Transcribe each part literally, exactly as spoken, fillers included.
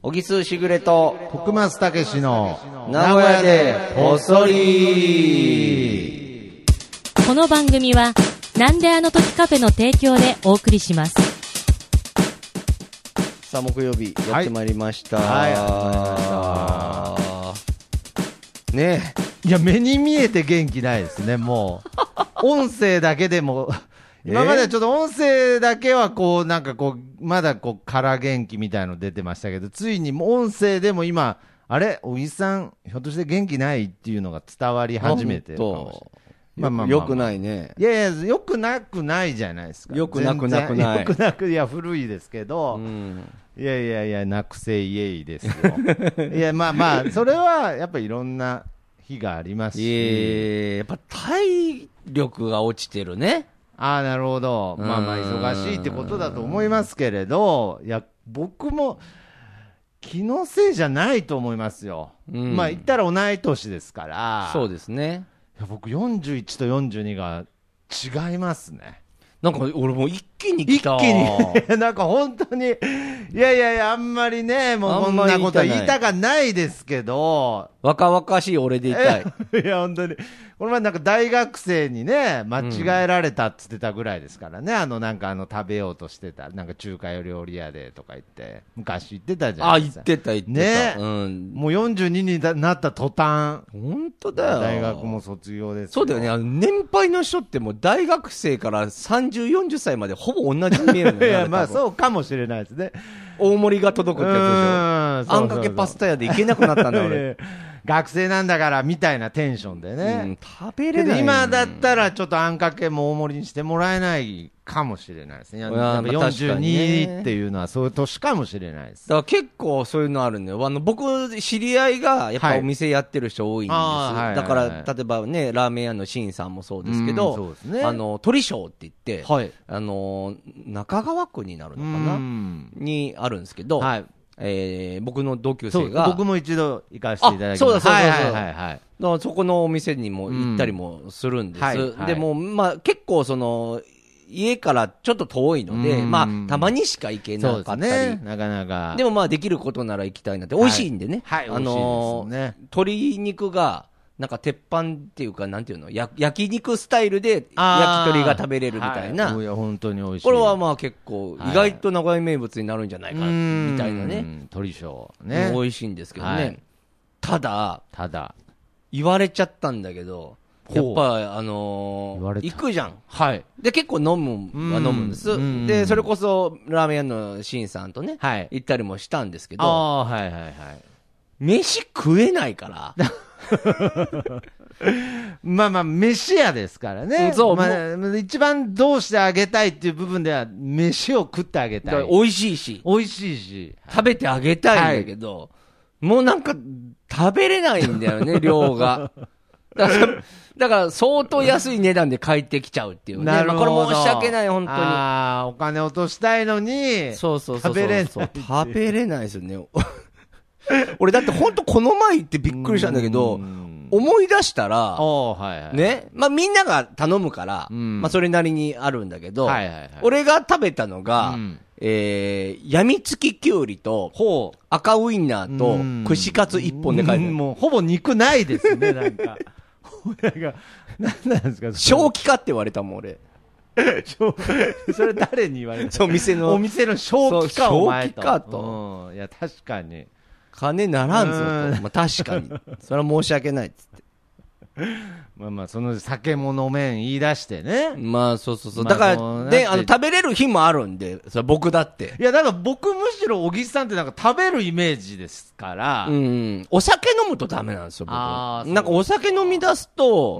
小木須しぐれと徳松たけしの名古屋でこっそり。 この番組はなんであの時カフェの提供でお送りします。 さあ木曜日やってまいりました。 はいはい、ねえ。いや目に見えて元気ないですね。もう音声だけでも今まではちょっと音声だけはこうなんかこうまだこう空元気みたいの出てましたけど、ついに音声でも今あれ小木さんひょっとして元気ないっていうのが伝わり始めてるかもしれない。 まあまあまあまあ、よくないね。 いやいやよくなくないじゃないですか。 よくなくなくない。 よくなくいや古いですけど、 うん、 いやいやいやなくせイエイですよ。いやまあまあそれはやっぱりいろんな日がありますし、 いえやっぱ体力が落ちてるね。 ああなるほど、まあまあ忙しいってことだと思いますけれど、いや僕も気のせいじゃないと思いますよ、うん、まあ言ったら同い年ですから。そうですね。いや僕よんじゅういちとよんじゅうにが違いますね。 なんか俺もう一気に来た。 一気になんか本当にいやいやいやあんまりねもうこんなことは言いたかないですけど、 若々しい俺でいたい。 いや本当にこの前なんか大学生にね間違えられたっつってたぐらいですからね、うん、あのなんかあの食べようとしてたなんか中華料理屋でとか言って昔言ってたじゃないですか。 あ言ってた言ってたね、 うん、 もうよんじゅうにになった途端本当だよ。 大学も卒業です。 そうだよね。あの年配の人ってもう大学生からさんじゅう、よんじゅっさいまでほぼ同じに見えるのよ。 いやまあそうかもしれないですね。 大盛りが届くってやつでしょ。あんかけパスタ屋で行けなくなったんだ俺。 学生なんだからみたいなテンションでね、 うん、食べれない。 今だったらちょっとあんかけも大盛りにしてもらえないかもしれないですね。やっぱよんじゅうにっていうのはそういう年かもしれないです。 だから結構そういうのあるんだよ。あの僕知り合いがやっぱお店やってる人多いんです、はい、だから例えばねラーメン屋のシンさんもそうですけど、そうですね、あの鳥章って言って、はい、あの中川区になるのかなにあるんですけど、はい、えー、僕の同級生が僕も一度行かせていただきました。 そうだそうだそうだ、はいはいはいはい、 だからそこのお店にも行ったりもするんです、うんはいはい、でもまあ結構その家からちょっと遠いので、まあたまにしか行けなかったり、ね、 なかなかでもまあできることなら行きたいなって、美味しいんでね、 はいはい、 あのーね、 鶏肉がなんか鉄板っていうかなんていうのや焼肉スタイルで焼き鳥が食べれるみたいな、 はい、いや本当に美味しい。 これはまあ結構意外と名古屋名物になるんじゃないかみたいなね、 鳥章ね美味しいんですけどね、はい、ただただ言われちゃったんだけど、やっぱあのー、行くじゃん、はい、で結構飲むは飲むんです。でそれこそラーメン屋のシンさんとね、はい、行ったりもしたんですけど、 あ、はいはいはい、 飯食えないからまあまあ飯屋ですからね、そう、まあ、一番どうしてあげたいっていう部分では飯を食ってあげたい。 美味しいし美味しいし、 はい、食べてあげたいんだけど、はい、もうなんか食べれないんだよね量がだからだから相当安い値段で帰ってきちゃうっていうね。なるほど、まあ、これ申し訳ない本当に。 ああお金落としたいのにそうそうそうそう食べれない食べれないですよね俺だって本当この前行ってびっくりしたんだけど、思い出したら、はいはい、ね、まあみんなが頼むから、まあそれなりにあるんだけど、はいはいはい、俺が食べたのが、うん、えー、やみつききゅうりと、赤ウインナーと、串カツ一本で書いてある。 もうほぼ肉ないですね、なんか。なんなんですか正気かって言われたもん、俺。 それ誰に言われたそう、店の。 お店の正気か、お前と。 正気かと。 うん、いや、確かに。 金ならんぞと。まあ、確かに。それは申し訳ないっつって。 まあまあ、その酒も飲めん言い出してね。 まあ、そうそうそう。だから、で、あの、食べれる日もあるんで、それ僕だって。 いや、だから僕むしろ小木さんってなんか食べるイメージですから。 うん。お酒飲むとダメなんですよ、僕。あなんかお酒飲み出すと、うん。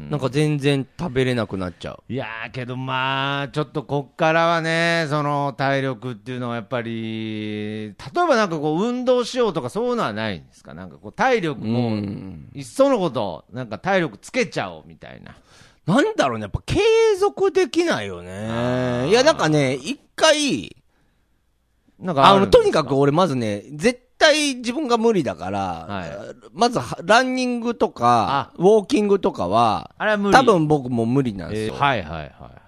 なんか全然食べれなくなっちゃう。 いやー、けどまあ、ちょっとこっからはね、その体力っていうのはやっぱり、例えばなんかこう、運動しようとかそういうのはないんですか？なんかこう、体力も、いっそのこと、なんか体力つけちゃおうみたいな。 なんだろうね、やっぱ継続できないよね。いや、なんかね、一回、なんかあの、とにかく俺まずね、絶対自分が無理だから、はい、まずランニングとか、ウォーキングとかは、あれは無理。多分僕も無理なんですよ。 えー、はいはいはいはい。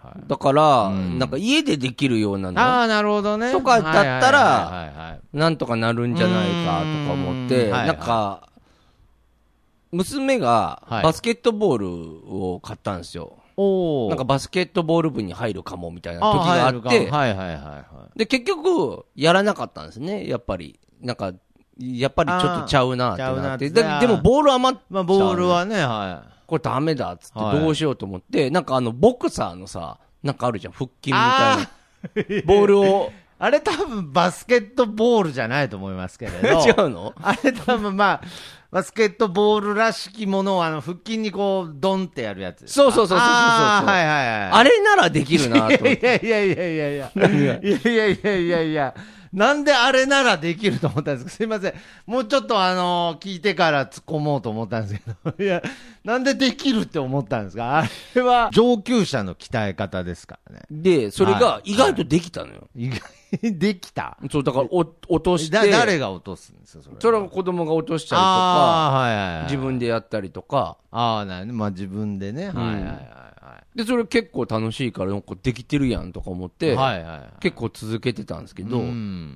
だから、うん、なんか家でできるようなの。 ああ、なるほどね。 とかだったら、なんとかなるんじゃないかとか思って、なんか、娘がバスケットボールを買ったんですよ。はい、なんかバスケットボール部に入るかもみたいな時があって、はいはいはいはい。で、結局、やらなかったんですね、やっぱり。なんか、やっぱりちょっとちゃうなってなって。で, でもボール余っちゃう、ね。まあボールはね、はい。 これダメだっつってどうしようと思って、はい、なんかあの、ボクサーのさ、なんかあるじゃん、腹筋みたいな。ボールを。 あれ多分バスケットボールじゃないと思いますけれど。 違うの？ あれ多分まあ、バスケットボールらしきものをあの腹筋にこうドンってやるやつ。 そうそうそうそうそうそう。 あ、はいはいはい。 あれならできるなと思って。 いやいやいやいやいや。いやいやいやいやいや。なんであれならできると思ったんですか？すいません。もうちょっとあのー、聞いてから突っ込もうと思ったんですけど。いや、なんでできるって思ったんですか？あれは上級者の鍛え方ですからね。 で、それが意外とできたのよ。はい、 意外にできた？ そう、だからお落として。だ誰が落とすんですか？それは。 それは子供が落としたりとか、はいはいはい、自分でやったりとか。 ああ、なるほど。まあ自分でね。うん、はいはいはい。 で、それ結構楽しいから、なんかできてるやんとか思って、はいはいはい、結構続けてたんですけど、うん、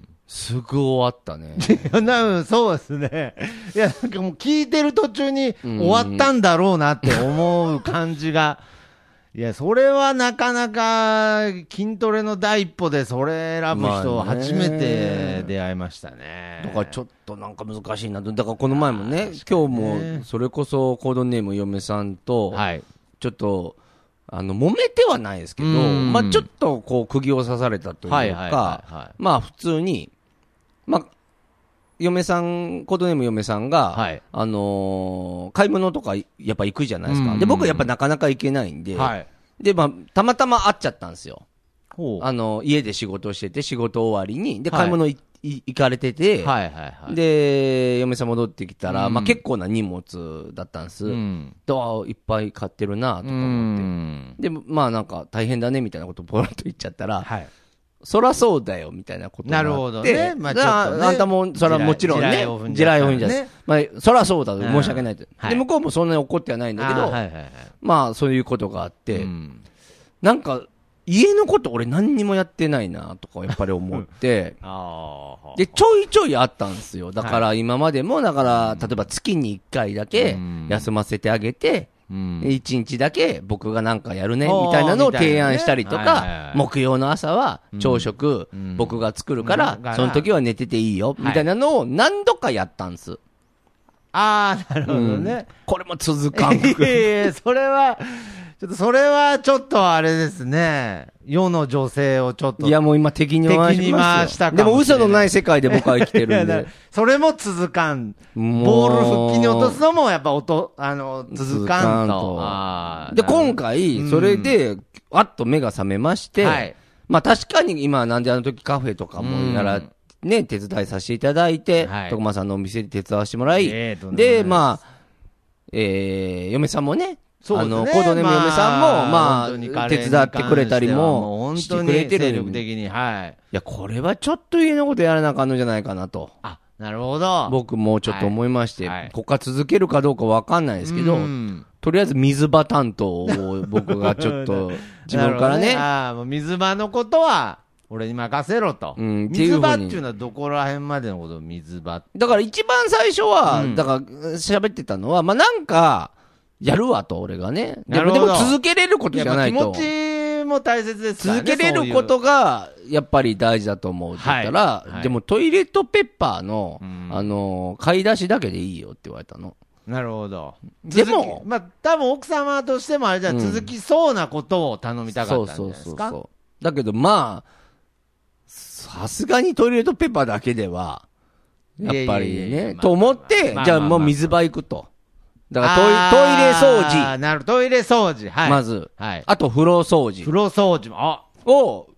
すぐ終わったね。 いや、なそうですね。いや、なんかもう聞いてる途中に終わったんだろうなって思う感じが、いや、それはなかなか筋トレの第一歩でそれ選ぶ人初めて出会いましたね。 だからちょっとなんか難しいなと。だからこの前もね、今日もそれこそコードネーム嫁さんと、はい、ちょっと、あの、揉めてはないですけど、まあちょっとこう、釘を刺されたというか、はいはいはいはい、まあ普通に、まあ、嫁さん、コードネーム嫁さんが、はい、あのー、買い物とかやっぱ行くじゃないですか。で、僕はやっぱなかなか行けないんで、はい、で、まあ、たまたま会っちゃったんですよ。あの、家で仕事してて、仕事終わりに、で、買い物行って、はい行かれてて、はいはいはい、で、嫁さん戻ってきたら、うん、まあ結構な荷物だったんです。うん、で、あいっぱい買ってるなとか思って。で、まあなんか大変だねみたいなことをポロッと言っちゃったら、はい、そらそうだよみたいなことになって。なるほどね。まあちょっとね、あんたも、そらもちろんね、地雷を踏んじゃう。ね、まあ、そらそうだと申し訳ないと、はい。で、向こうもそんなに怒ってはないんだけど、はいはいはい、まあそういうことがあって、うん、なんか、家のこと俺何にもやってないなとかやっぱり思って、で、ちょいちょいあったんですよ。だから今までも、だから、例えば月にいっかいだけ休ませてあげて、いちにちだけ僕がなんかやるね、みたいなのを提案したりとか、木曜の朝は朝食僕が作るから、その時は寝てていいよ、みたいなのを何度かやったんです。 ああ、なるほどね、うん。 これも続かん。 いやいや、それは、ちょっとそれはちょっとあれですね。世の女性をちょっと。 いやもう今敵に回しました。でも嘘のない世界で僕は生きてるんで。 それも続かん。ボール腹筋に落とすのもやっぱ音、あの、続かんと。 んとで、今回、それで、わっと目が覚めまして、はい、まあ確かに今なんであの時カフェとかもやら、ね、手伝いさせていただいて、はい、徳間さんのお店で手伝わせてもらい、えー、で、まあ、えー、嫁さんもね、そうですね、あの、コードネーム嫁さんも、まあ、手伝ってくれたりもしてくれてる。 精力的に、はい。 いや、これはちょっと家のことやらなあかんのじゃないかなと。 あ、なるほど。 僕もちょっと思いまして、はいはい、ここから続けるかどうかわかんないですけど、とりあえず水場担当を僕がちょっと自分からね。 ねああ、もう水場のことは、俺に任せろと。うん、水場っていうのはどこら辺までのことを水場だから一番最初は、うん、だから喋ってたのは、まあなんか、やるわと、俺がね。でも、でも続けれることじゃないと。 気持ちも大切ですからね。 続けれることが、やっぱり大事だと思うって言ったら、はいはい、でもトイレットペッパーの、うん、あの、買い出しだけでいいよって言われたの。 なるほど。でも、まあ、多分奥様としてもあれじゃ、うん、続きそうなことを頼みたかったんじゃないですか。そうそうそうそう。 だけど、まあ、さすがにトイレットペッパーだけでは、やっぱりね、と思って、じゃあもう水場行くと。だからトイ、トイレ掃除。 ああ、なるトイレ掃除。はい。 まず。はい。あと風呂掃除。 風呂掃除も。あを、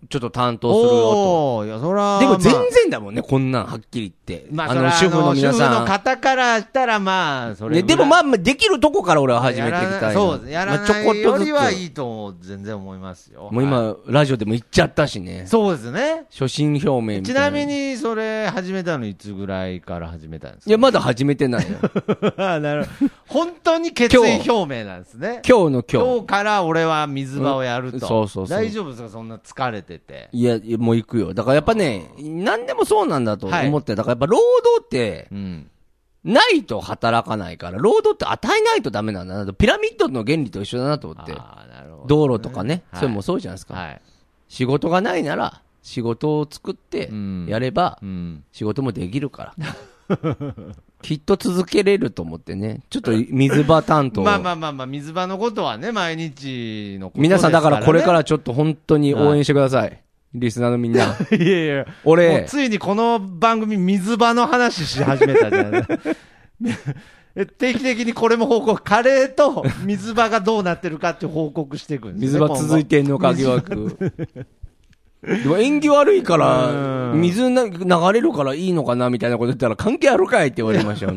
ちょっと担当するよと。 おー、いや、そら。 でも全然だもんね、まあ、こんなんはっきり言って。 まあ、 あの、主婦の皆さん。 主婦の方からしたら、まあ、それ。 ね、でもまあ、できるとこから俺は始めていきたい。 そうです。やらないよりはいいと全然思いますよ。 もう今、はい、ラジオでも言っちゃったしね。 そうですね。 初心表明みたいな。 ちなみに、それ始めたのいつぐらいから始めたんですか？ いや、まだ始めてないよ。 なるほど。本当に決意表明なんですね。 今日の今日。 今日から俺は水場をやると。うん、 そうそうそう。 大丈夫ですか？そんな疲れてて。 いや、もう行くよ。だからやっぱね、何でもそうなんだと思って、はい、だからやっぱ労働って、うん、ないと働かないから、労働って与えないとダメなんだなと。ピラミッドの原理と一緒だなと思って。あ、なるほどね、道路とかね、はい、それもそうじゃないですか。はい、仕事がないなら、仕事を作ってやれば、うん、仕事もできるから。きっと続けれると思ってね。ちょっと水場担当。 まあまあまあまあ、水場のことはね、毎日のことですからね。 皆さんだからこれからちょっと本当に応援してください。リスナーのみんな。 いやいや。俺。ついにこの番組水場の話し始めたじゃない定期的にこれも報告、カレーと水場がどうなってるかって報告していくんですね。 水場続いてんのか疑惑。でも縁起悪いから、水な流れるからいいのかなみたいなこと言ったら関係あるかいって言われました。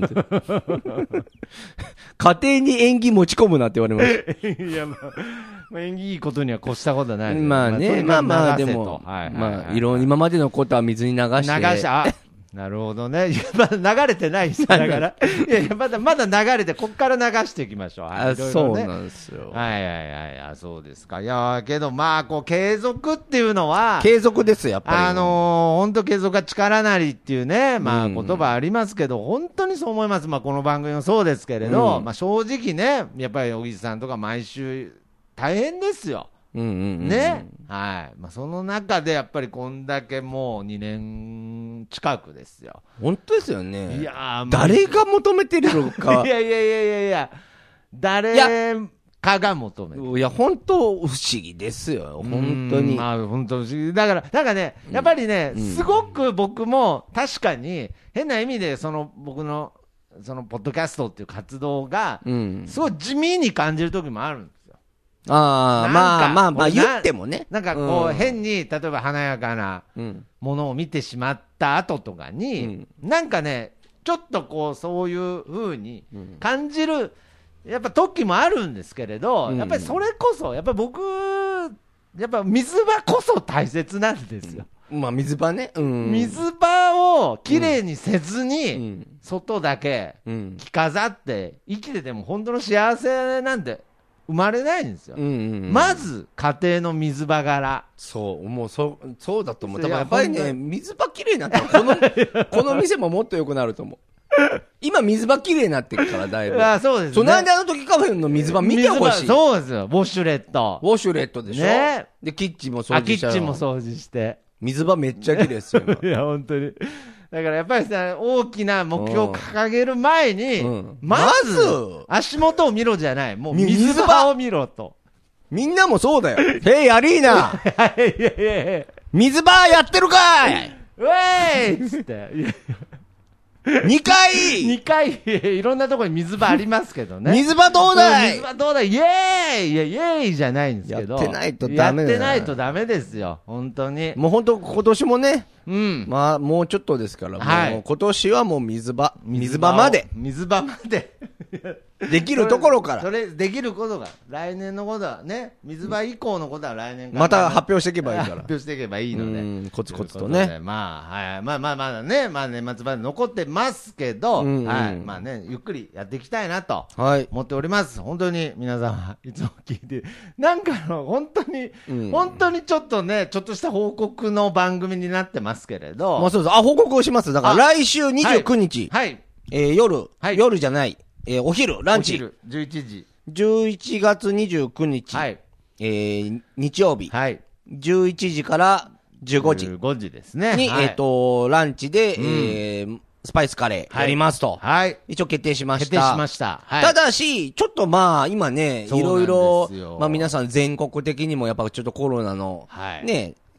家庭に縁起持ち込むなって言われました。いや、 まあ、まあ、縁起いいことには越したことはないです。 まあね、まあまあでも、まあ、いろ、今までのことは水に流して。 流し、あなるほどね。まだ流れてないですだから。いやいや、まだ、まだ流れて、こっから流していきましょう。はい、 あ、そうなんですよ。 はいはいはいはい、そうですか。いや、けどまあ、こう、継続っていうのは。 継続ですやっぱり。 あのー、本当継続が力なりっていうね、まあ、言葉ありますけど、うん、本当にそう思います。まあ、この番組もそうですけれど、うん、まあ、正直ね、やっぱり小木さんとか毎週、大変ですよ。うんうんうん、ね、はい、まあ、その中でやっぱりこんだけもうにねん近くですよ。 本当ですよね。 いや、まあ、 誰が求めてるのか。 いやいやいやいやいや、誰かが求めてる。 いや、本当不思議ですよ。本当に。 まあ、本当不思議。だから、なんかね、やっぱりね、うん、すごく僕も確かに変な意味で、その僕の、そのポッドキャストっていう活動が、すごい地味に感じる時もあるんです。 ああ、まあまあまあ言ってもね。 なんかこう、うん、変に、例えば華やかなものを見てしまった後とかに、うん、なんかね、ちょっとこう、そういう風に感じる、やっぱ時もあるんですけれど、うん、やっぱりそれこそ、やっぱり僕、やっぱ水場こそ大切なんですよ。 うん、まあ水場ね。うん、 水場をきれいにせずに、うん、外だけ着飾って、生きてても本当の幸せなんて、生まれないんですよ、うんうんうん、まず家庭の水場柄。 そうもうそそうだと思う。だからやっぱりね、水場きれいになったらこのこの店ももっと良くなると思う。今水場きれいになってるからだいぶ。 あ、そうですね。 その間あの時カフェの水場見てほしい。 そうですよ。ウォシュレット。 ウォシュレットでしょ。ね。でキッチンも掃除して。 キッチンも掃除して。 水場めっちゃきれいですよ。 いや本当に。だからやっぱりさ、大きな目標を掲げる前に、うん、まず、足元を見ろじゃない。もう水場を見ろと。 みんなもそうだよ。ヘイアリーナ水場やってるかいウェイっつって。 にかい ! に 回、いろんなところに水場ありますけどね。 水場どうだい水場どうだいイェーイいや、イェーイじゃないんですけど。 やってないとダメだよ。 やってないとダメですよ。本当に。 もう本当今年もね。うん。まあ、もうちょっとですから。はい。もう今年はもう水場。水場まで。 水場まで。 できるところから。 それ、それできることが、来年のことはね、水場以降のことは来年から。 また発表していけばいいから。 発表していけばいいので。うん、 コツコツとね。 まあ、はい。まあまあまだね、まあ年末まで残ってますけど、うんうん、はい。まあね、ゆっくりやっていきたいなと。はい。思っております。本当に皆様、いつも聞いて、なんかの、本当に、うん、本当にちょっとね、ちょっとした報告の番組になってますけれど。 まあそうです。あ、報告をします。だから来週にじゅうくにち。 はい。はい、 えー、夜、はい、夜じゃない。えー、お昼、ランチ。お昼、 じゅういちじ。 じゅういちがつにじゅうくにち。はい。えー、日曜日。はい。じゅういちじからじゅうごじ。 じゅうごじですね。 に、はい、えっ、ー、と、ランチで、うん、えー、スパイスカレーやりますと。はい。一応決定しました。 決定しました。 はい。ただし、ちょっとまあ、今ね、いろいろ、まあ皆さん全国的にもやっぱちょっとコロナの、はい。ね、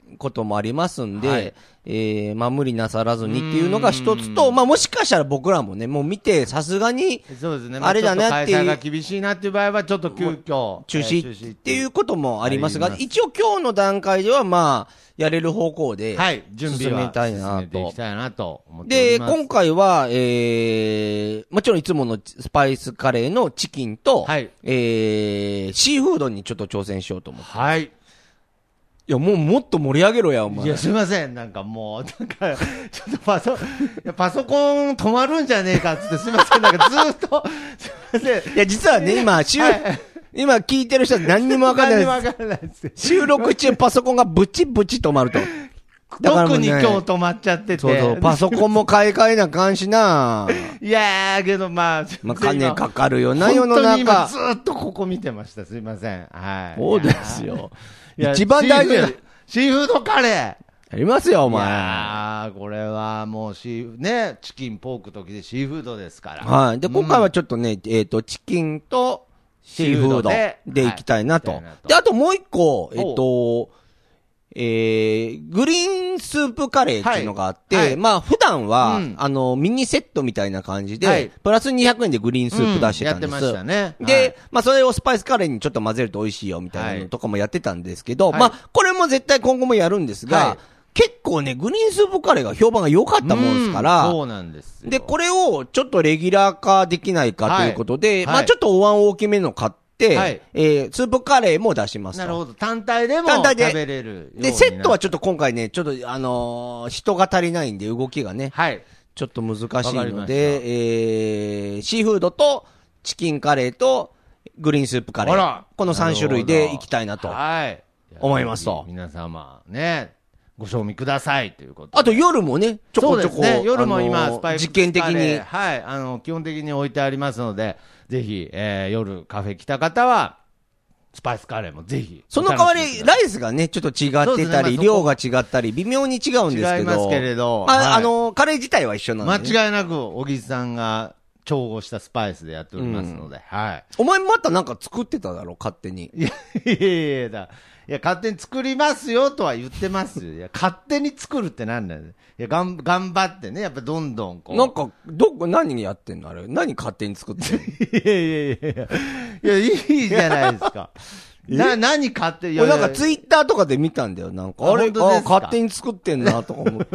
こともありますんで、はい、えー、まあ無理なさらずにっていうのが一つと、まあもしかしたら僕らもね、もう見てさすがに、 そうですね、 あれだなっていう。 開催が厳しいなっていう場合はちょっと急遽中止っていうこともありますが、一応今日の段階ではまあ、やれる方向で、はい、準備は進めていきたいなと思っております。で、今回は、えー、もちろんいつものスパイスカレーのチキンと、はい、えー、シーフードにちょっと挑戦しようと思って。はい。いや、もうもっと盛り上げろや、お前。 いや、すみません。なんかもう、なんか、ちょっとパソ、パソコン止まるんじゃねえかっつって、すみません。なんかずーっと、すみません。 いや、実はね、今、週、はい、今聞いてる人は何にもわかんないです。何にもわかんないです。収録中パソコンがブチブチ止まると。 だから特に今日止まっちゃってて。 そうそう、パソコンも買い替えなかんしな。 いやー、けどまあ、 まあ、金かかるよな、世の中。 本当に今ずーっとここ見てました。すみません。はい。 そうですよ。一番大事な。 シーフードカレーありますよ、お前。 いやー、これはもうシー、ね、チキン、ポーク時でシーフードですから。 はい。で、今回はちょっとね、うん、えっと、チキンとシーフードでいきたいなと。はい、で、あともう一個、えっと、えー、グリーンスープカレーっていうのがあって、はいはい、まあ普段は、うん、あの、ミニセットみたいな感じで、はい、プラスにひゃくえんでグリーンスープ出してたんです。うん、やってましたね。で、はい、まあそれをスパイスカレーにちょっと混ぜると美味しいよみたいなのとかもやってたんですけど、はい、まあこれも絶対今後もやるんですが、はい、結構ね、グリーンスープカレーが評判が良かったもんですから、 うん、そうなんですよ。 で、これをちょっとレギュラー化できないかということで、はい、まあちょっとお椀大きめの買って、はい、えー、スープカレーも出しますと。 なるほど。単体でも食べれる。 で、セットはちょっと今回ね、ちょっとあのー、人が足りないんで動きがね、はい、ちょっと難しいので、えー、シーフードとチキンカレーとグリーンスープカレー。このさん種類でいきたいなと。はい。思いますと。 皆様ね、ご賞味くださいということ。 あと夜もね、ちょこちょこ。 ね、夜も今、スパイス実験的に。 はい。あの、基本的に置いてありますので、ぜひ、えー、夜カフェ来た方は、スパイスカレーもぜひ。 その代わり、ライスがね、ちょっと違ってたり、ね、まあ、量が違ったり、微妙に違うんですけど。 違いますけれど。 まあ、はい、あの、カレー自体は一緒なんで、 ね。間違いなく、小木さんが調合したスパイスでやっておりますので、うん、はい。 お前またなんか作ってただろ、勝手に。 いや、いやいやだ。いや、勝手に作りますよとは言ってますよ。いや、勝手に作るってなんだよ。いや、がん、頑張ってね、やっぱどんどんこう。 なんか、どこ、何やってんのあれ何勝手に作ってんのいやいやいやいや。いや、いいじゃないですか。な、何勝手に。いや、なんかツイッターとかで見たんだよ。なんか、あれ、あ、勝手に作ってんな、とか思って。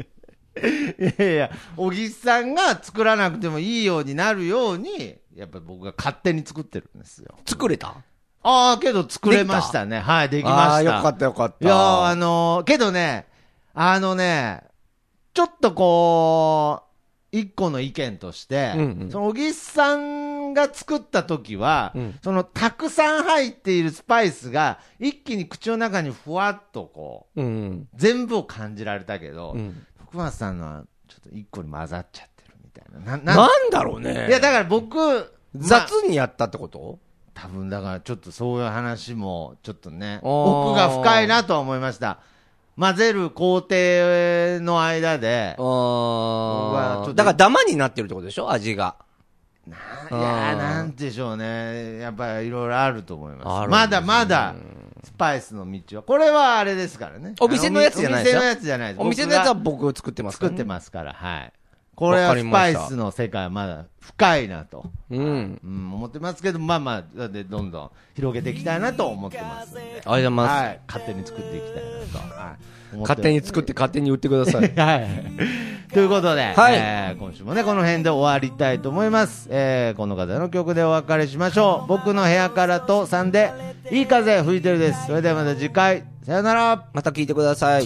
いやいや、小木さんが作らなくてもいいようになるように、やっぱり僕が勝手に作ってるんですよ。 作れたああ、けど作れましたね。はい、できました。ああ、 よかったよかった。 いやー、あのー、けどね、あのね、ちょっとこう、一個の意見として、うんうん、その小木さんが作った時は、うん、そのたくさん入っているスパイスが一気に口の中にふわっとこう、うんうん、全部を感じられたけど、うん、福松さんのはちょっと一個に混ざっちゃってるみたいな。 な、なんだろうね。 いや、だから僕、 雑にやったってこと、 多分だからちょっとそういう話もちょっとね、奥が深いなとは思いました。混ぜる工程の間で、 あだからダマになってるってことでしょ味が。 な、いやー、なんでしょうね。やっぱりいろいろあると思います。まだまだ、スパイスの道は。これはあれですからね。 お店のやつじゃないですか。 お店のやつじゃないです。 お店のやつは僕作ってますから、ね。作ってますから、はい。これはスパイスの世界はまだ深いなと、うん、うん、思ってますけど、まあまあ、でどんどん広げていきたいなと思ってますので、ありがとうございます。 はい、勝手に作っていきたいなと、はい、 勝手に作って勝手に売ってください。 はい。ということで、はい、えー、今週もね、この辺で終わりたいと思います。えー、この方の曲でお別れしましょう。僕の部屋からとさんで、いい風吹いてるです。それではまた次回、さよなら。 また聞いてください。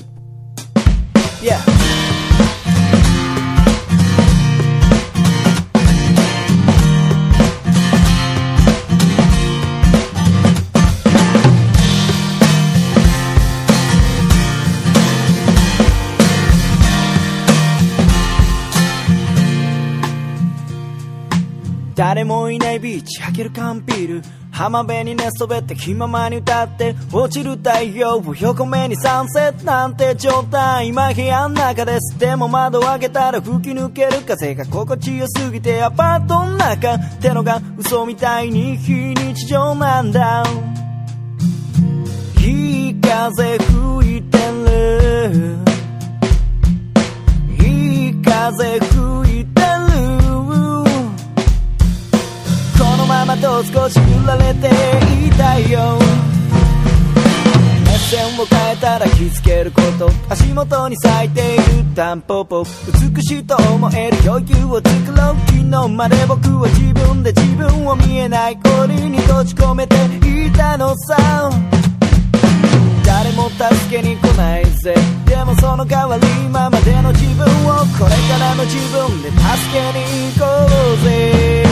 Yeah. 誰もいないビーチ開ける缶ビール浜辺に寝そべって気ままに歌って落ちる太陽を横目にサンセットなんて状態今部屋の中ですでも窓を開けたら吹き抜ける風が心地よすぎてアパートの中ってのが嘘みたいに非日常なんだいい風吹いてるいい風吹いてるこのままと少し揺られていたいよ目線を変えたら気づけること足元に咲いているタンポポ美しいと思える余裕を作ろう昨日まで僕は自分で自分を見えない氷に閉じ込めていたのさ誰も助けに来ないぜでもその代わり今までの自分をこれからの自分で助けに行こうぜ